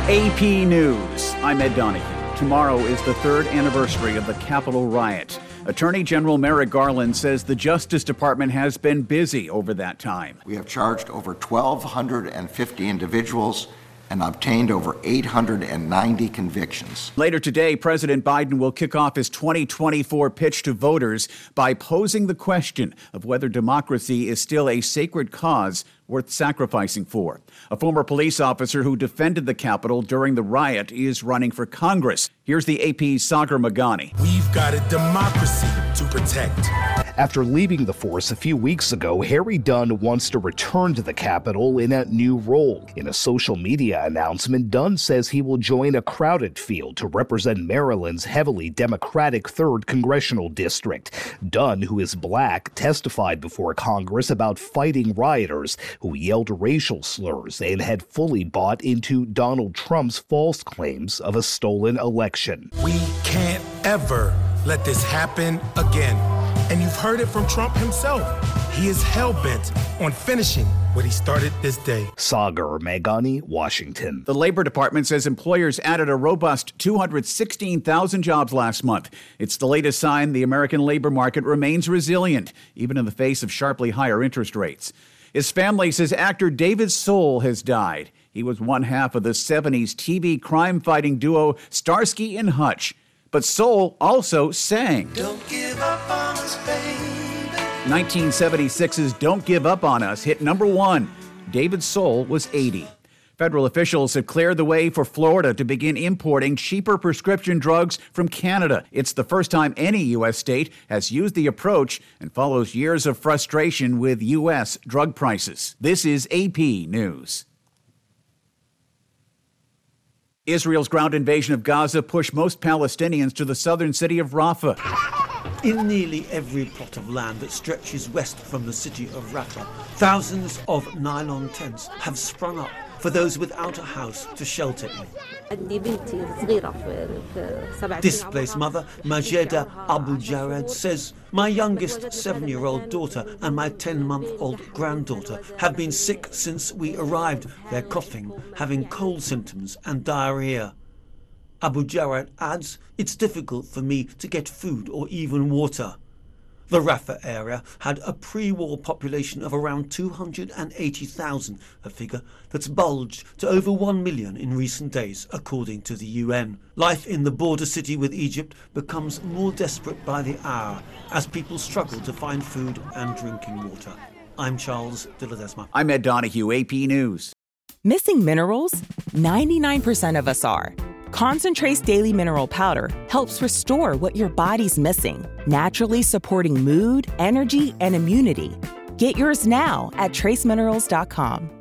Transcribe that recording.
AP News. I'm Ed Donahue. Tomorrow is the third anniversary of the Capitol riot. Attorney General Merrick Garland says the Justice Department has been busy over that time. We have charged over 1,250 individuals and obtained over 890 convictions. Later today, President Biden will kick off his 2024 pitch to voters by posing the question of whether democracy is still a sacred cause worth sacrificing for. A former police officer who defended the Capitol during the riot is running for Congress. Here's the AP's Sagar Meghani. We've got a democracy to protect. After leaving the force a few weeks ago, Harry Dunn wants to return to the Capitol in a new role. In a social media announcement, Dunn says he will join a crowded field to represent Maryland's heavily Democratic 3rd Congressional District. Dunn, who is black, testified before Congress about fighting rioters who yelled racial slurs and had fully bought into Donald Trump's false claims of a stolen election. We can't ever let this happen again. And you've heard it from Trump himself. He is hell-bent on finishing what he started this day. Sagar Meghani, Washington. The Labor Department says employers added a robust 216,000 jobs last month. It's the latest sign the American labor market remains resilient, even in the face of sharply higher interest rates. His family says actor David Soul has died. He was one half of the 70s TV crime-fighting duo Starsky and Hutch. But Soul also sang. Don't give up on us, baby. 1976's Don't Give Up on Us hit number 1. David Soul was 80. Federal officials have cleared the way for Florida to begin importing cheaper prescription drugs from Canada. It's the first time any U.S. state has used the approach and follows years of frustration with U.S. drug prices. This is AP News. Israel's ground invasion of Gaza pushed most Palestinians to the southern city of Rafah. In nearly every plot of land that stretches west from the city of Rafah, thousands of nylon tents have sprung up for those without a house to shelter in. Displaced mother Majeda Abu Jared says, "My youngest 7-year-old daughter and my 10-month-old granddaughter have been sick since we arrived. They're coughing, having cold symptoms and diarrhea." Abu Jared adds, "It's difficult for me to get food or even water." The Rafah area had a pre-war population of around 280,000, a figure that's bulged to over 1 million in recent days, according to the UN. Life in the border city with Egypt becomes more desperate by the hour as people struggle to find food and drinking water. I'm Charles de Ledesma. I'm Ed Donahue, AP News. Missing minerals? 99% of us are. Concentrate's Daily Mineral Powder helps restore what your body's missing, naturally supporting mood, energy, and immunity. Get yours now at traceminerals.com.